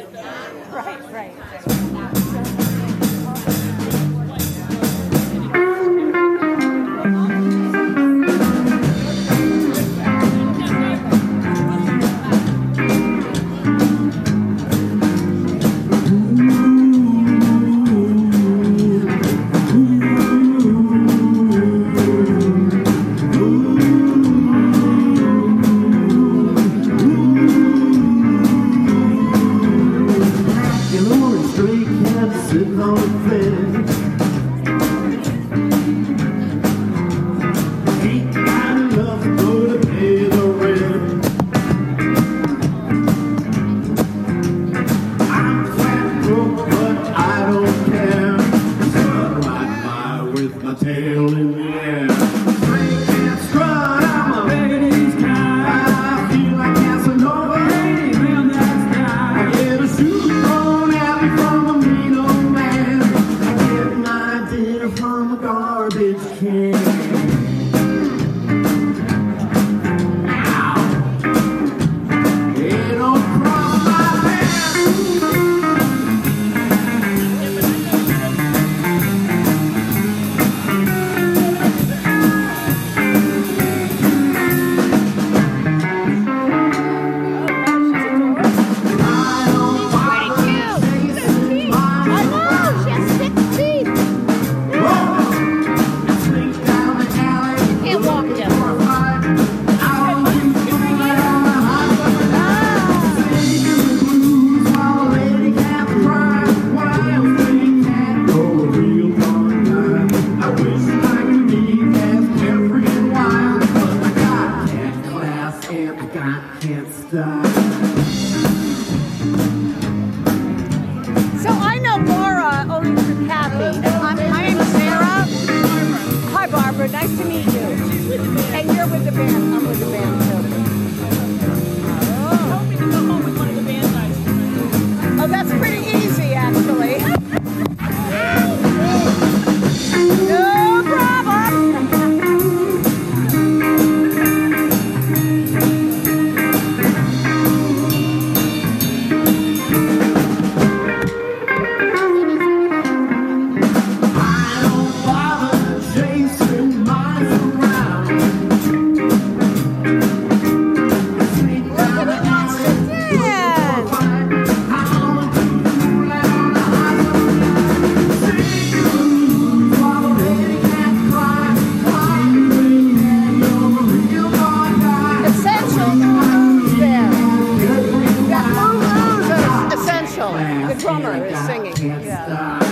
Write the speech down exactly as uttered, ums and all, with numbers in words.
Right, right. Sitting on the fence, ain't got enough to go to pay the rent. I'm flat broke, but I don't care. Sun right by with my tail in the air. Drink and strut, I'm a lady's guy. I feel like Casanova. Lady, man, that's guy. I get a shoe thrown at me from a mean old man. I get my dinner from a garbage can. Ow! It don't cross my can't stop. So I know Laura only through Kathy. I'm, my name's Sarah. Hi, Barbara. Nice to meet you. And you're with the band. I'm with the band, too. Oh. Hoping to go home with one of the band guys. Oh, that's pretty easy, actually. No problem. The drummer is singing. Yeah.